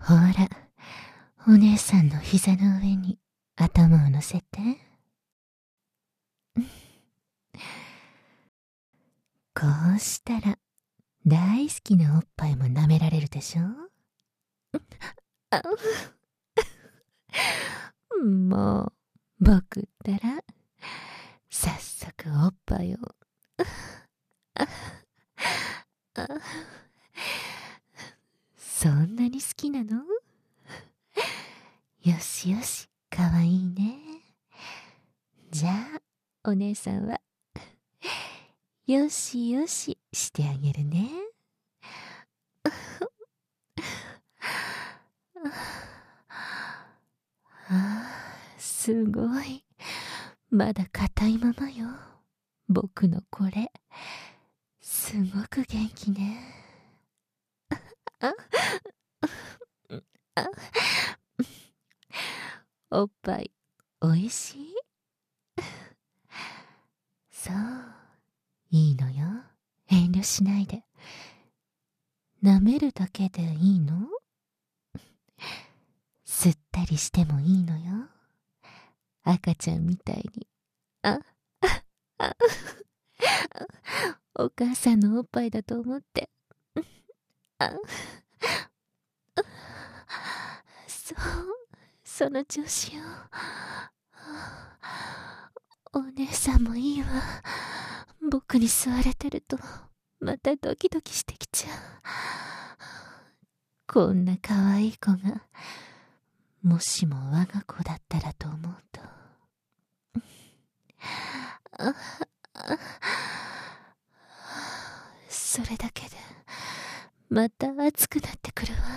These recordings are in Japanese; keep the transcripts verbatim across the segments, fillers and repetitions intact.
ほら、お姉さんの膝の上に頭を乗せて。こうしたら大好きなおっぱいも舐められるでしょ。あもう僕ったら早速おっぱいをそんなに好きなの？よしよし、かわいいね。じゃあお姉さんはよしよししてあげるね。ああ、すごい。まだ硬いままよ。僕のこれ、すごく元気ね。ああおっぱい、おいしい？そう、いいのよ。遠慮しないで。舐めるだけでいいの？吸ったりしてもいいのよ。赤ちゃんみたいに。あ、あ、お母さんのおっぱいだと思って。あ、そう、その調子よ。お姉さんもいいわ。僕に吸われてるとまたドキドキしてきちゃう。こんな可愛い子がもしも我が子だったらと思うと、ああそれだけでまた熱くなってくるわ。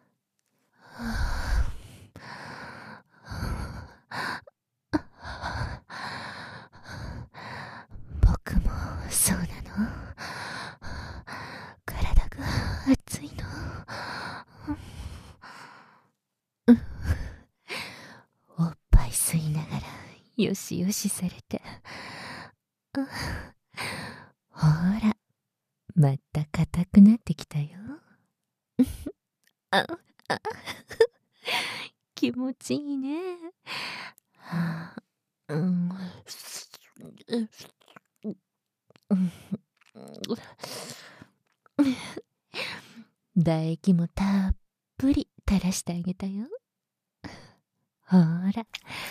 僕もそうなの。体が熱いの。おっぱい吸いながらよしよしされて、ほらまた硬くなってきたよ。ああ気持ちいいね。うん、唾液もたっぷり垂らしてあげたよ。ほら、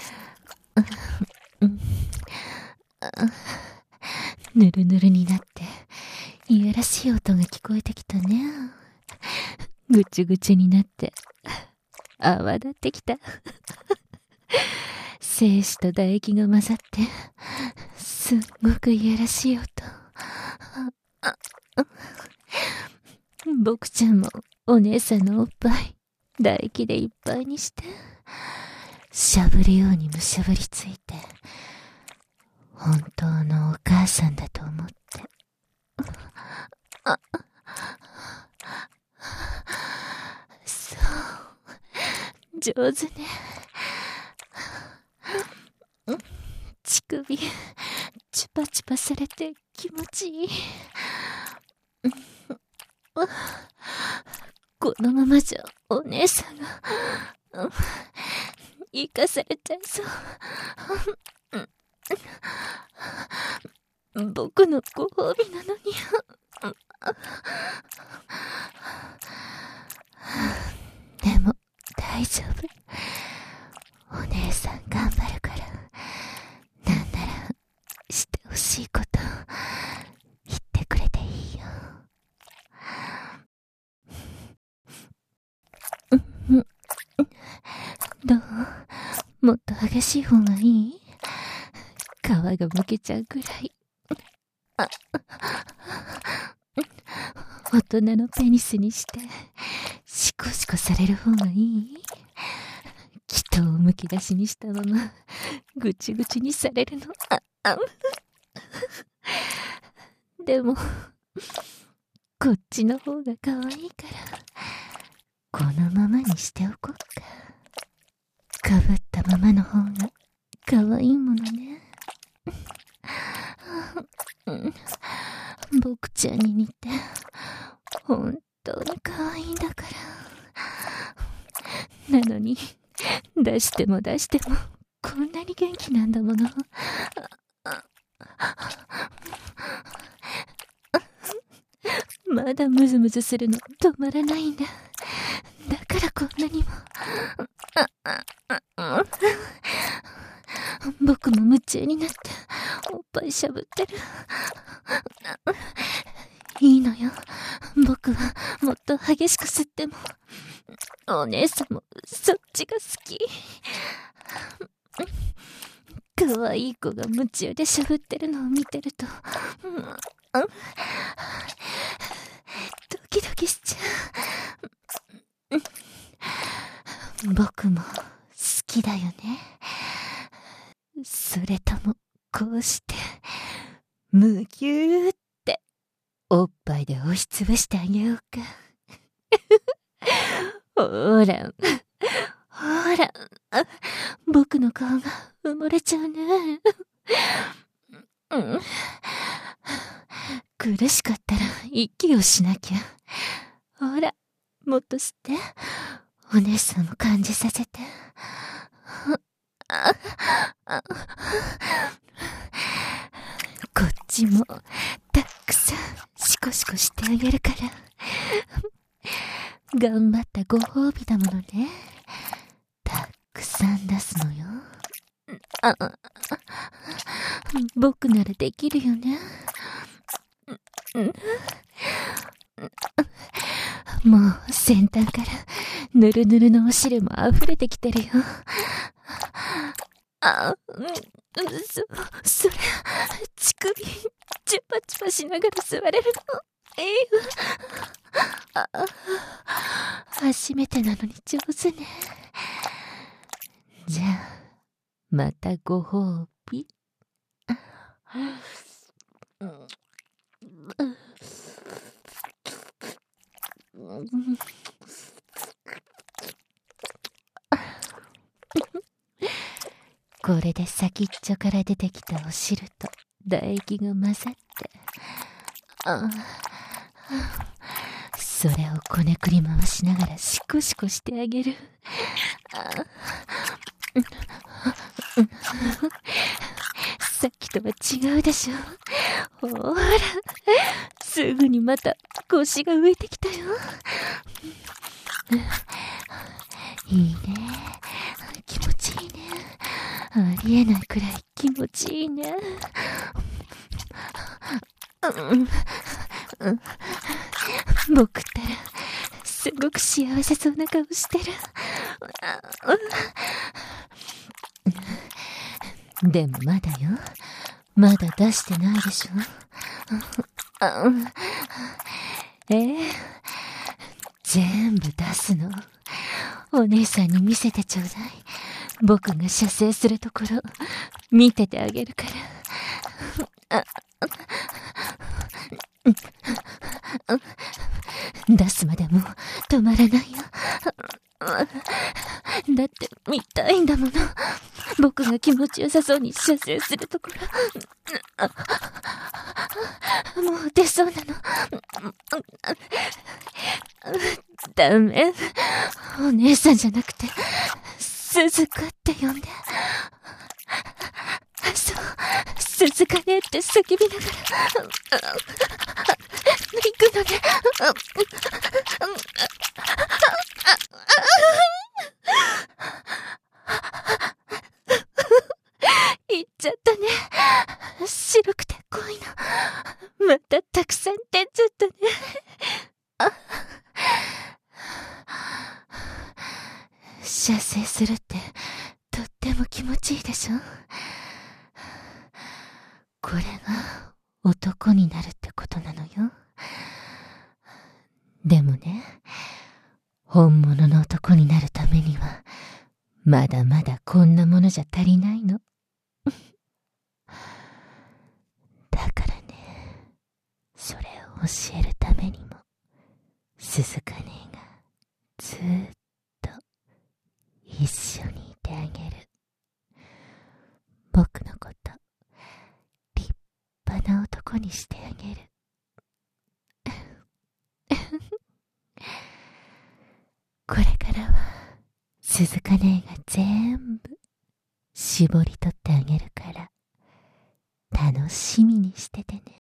ぬるぬるになっていやらしい音が聞こえてきたね。ぐちゅぐちゅになって泡立ってきた。精子と唾液が混ざってすっごくいやらしい音。僕ちゃんもお姉さんのおっぱい唾液でいっぱいにしてしゃぶるようにむしゃぶりついて、本当のお母さんだと思って。あ、そう上手ね。乳首チュパチュパされて気持ちいい。このままじゃお姉さんが生かされちゃいそう。僕のご褒美なのに。でも大丈夫。お姉さん頑張るから、なんならしてほしいこと言ってくれていいよ。どう？もっと激しい方がいい？皮がむけちゃうくらい。あ、大人のペニスにしてシコシコされる方がいい？気筒をむき出しにしたままぐちぐちにされるの。あ、あでもこっちの方が可愛いからこのままにしておこっか。かぶったままの方が可愛いものね。僕ちゃんに似て本当に可愛いんだから。 なのに、出しても出しても、こんなに元気なんだもの。まだムズムズするの止まらないんだ。だからこんなにも。僕も夢中になっておっぱいしゃぶってる。いいのよ。僕はもっと激しく吸っても。お姉さんもそっちが好き。可愛い子が夢中でしゃぶってるのを見てると、うん、ドキドキしちゃう。僕も好きだよね。それともこうしてむぎゅーっておっぱいで押しつぶしてあげようか。ほらほら、僕の顔が埋もれちゃうね。うん、苦しかったら息をしなきゃ。ほら、もっと吸って。お姉さんも感じさせて。こっちもたくさんシコシコしてあげるから。頑張ったご褒美だものね。たくさん出すのよ。あ、僕ならできるよね。もう先端からぬるぬるのお汁も溢れてきてるよ。あ、そ、それ、乳首、チュパチュパしながら座れるの。ええわ。あ、初めてなのに上手ね。じゃあ、またご褒美。これで先っちょから出てきたお汁と唾液が混ざって、ああ、それをこねくり回しながらシコシコしてあげる。ああ、さっきとは違うでしょ。ほら、すぐにまた腰が浮いてきたよ。いいね。気持ちいいね。ありえないくらい気持ちいいね。うん、うん、僕ったらすごく幸せそうな顔してる。でもまだよ。まだ出してないでしょ。えー、全部出すの。お姉さんに見せてちょうだい。僕が射精するところ見ててあげるから。出すまでも止まらないよ。だって見たいんだもの。僕が気持ちよさそうに射精するところ。もう出そうなの。ダメ。お姉さんじゃなくて鈴鹿って呼んで。そう、鈴鹿ねって叫びながら行くのね。行っちゃったね。白くて濃いの。またたくさん出ちゃったね。射精するってとっても気持ちいいでしょ。これが男になるってことなのよ。でもね、本物の男になるためにはまだまだこんなものじゃ足りないの。だからね、それを教えるためにも鈴鹿姉がずーっと一緒にいてあげる。僕のこと立派な男にしてあげる。これからは鈴鹿姉が全部絞り取ってあげるから楽しみにしててね。